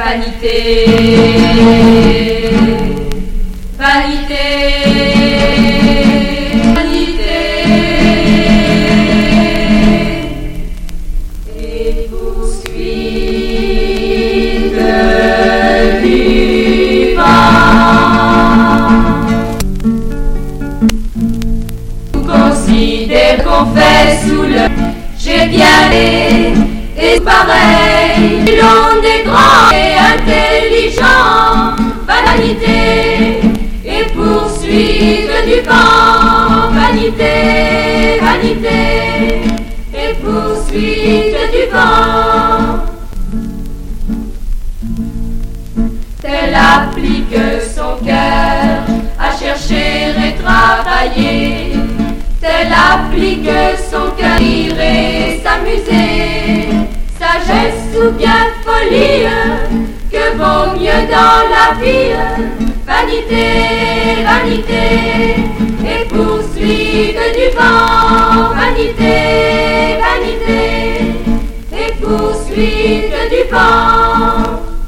Vanité, vanité, vanité, et poursuite du vent. Considère qu'on fait sous le j'ai bien et pareil, l'on est grand et intelligent. Vanité et poursuite du vent. Vanité, vanité et poursuite du vent. Tel applique son cœur à chercher et travailler. Tel applique son cœur, rire et s'amuser. Sagesse ou bien folie, que vaut mieux dans la vie. Vanité, vanité et poursuite du vent. Vanité, vanité et poursuite du vent.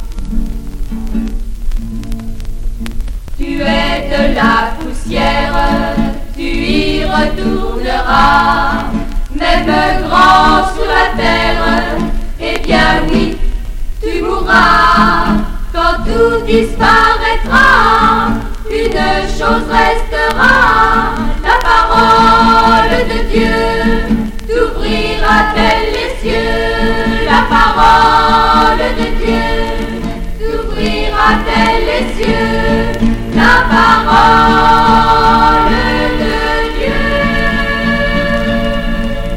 Tu es de la poussière, tu y retourneras, même grand sur la terre, eh bien oui, tu mourras. Quand tout disparaîtra, une chose restera, la parole de Dieu t'ouvrira-t-elle les cieux. La parole de Dieu t'ouvrira-t-elle les cieux. La parole